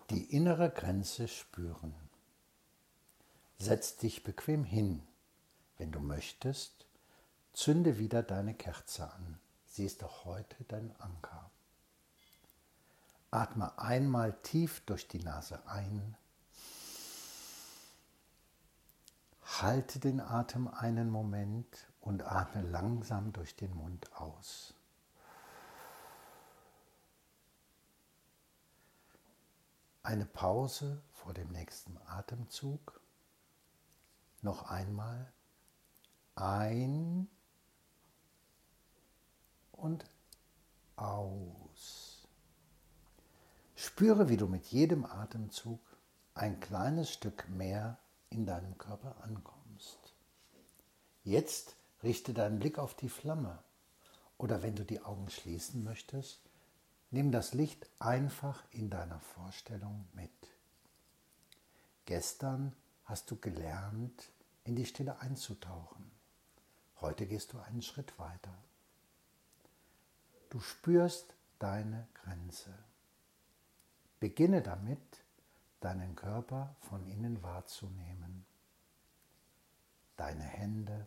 Die innere Grenze spüren. Setz dich bequem hin. Wenn du möchtest, zünde wieder deine Kerze an. Sie ist auch heute dein Anker. Atme einmal tief durch die Nase ein. Halte den Atem einen Moment und atme langsam durch den Mund aus. Eine Pause vor dem nächsten Atemzug. Noch einmal ein und aus. Spüre, wie du mit jedem Atemzug ein kleines Stück mehr in deinem Körper ankommst. Jetzt richte deinen Blick auf die Flamme oder wenn du die Augen schließen möchtest, nimm das Licht einfach in deiner Vorstellung mit. Gestern hast du gelernt, in die Stille einzutauchen. Heute gehst du einen Schritt weiter. Du spürst deine Grenze. Beginne damit, deinen Körper von innen wahrzunehmen. Deine Hände,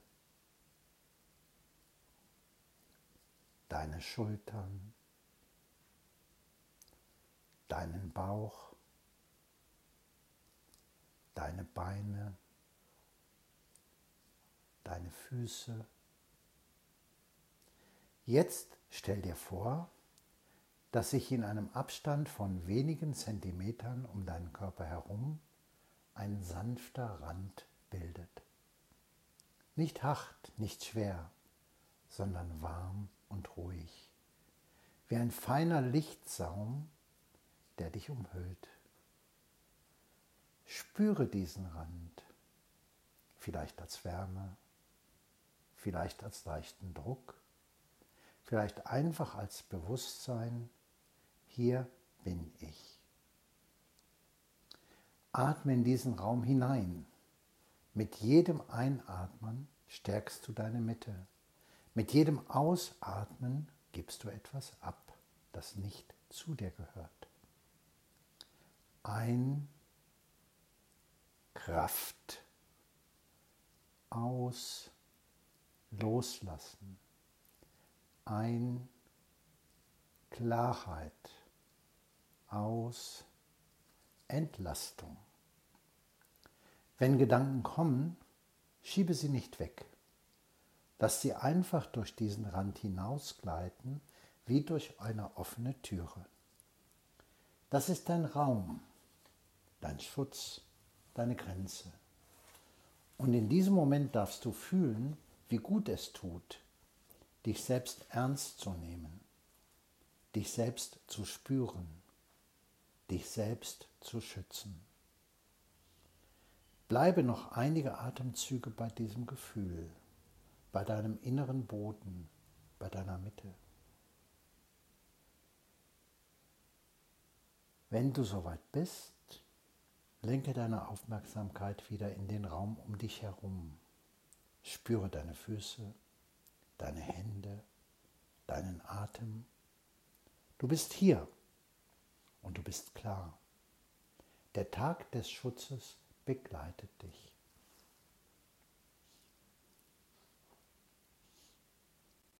deine Schultern, deinen Bauch, deine Beine, deine Füße. Jetzt stell dir vor, dass sich in einem Abstand von wenigen Zentimetern um deinen Körper herum ein sanfter Rand bildet. Nicht hart, nicht schwer, sondern warm und ruhig, wie ein feiner Lichtsaum, der dich umhüllt. Spüre diesen Rand, vielleicht als Wärme, vielleicht als leichten Druck, vielleicht einfach als Bewusstsein, hier bin ich. Atme in diesen Raum hinein. Mit jedem Einatmen stärkst du deine Mitte. Mit jedem Ausatmen gibst du etwas ab, das nicht zu dir gehört. Ein, Kraft. Aus, loslassen. Ein, Klarheit. Aus, Entlastung. Wenn Gedanken kommen, schiebe sie nicht weg. Lass sie einfach durch diesen Rand hinausgleiten, wie durch eine offene Türe. Das ist dein Raum, dein Schutz, deine Grenze. Und in diesem Moment darfst du fühlen, wie gut es tut, dich selbst ernst zu nehmen, dich selbst zu spüren, dich selbst zu schützen. Bleibe noch einige Atemzüge bei diesem Gefühl, bei deinem inneren Boden, bei deiner Mitte. Wenn du soweit bist, lenke deine Aufmerksamkeit wieder in den Raum um dich herum. Spüre deine Füße, deine Hände, deinen Atem. Du bist hier und du bist klar. Der Tag des Schutzes begleitet dich.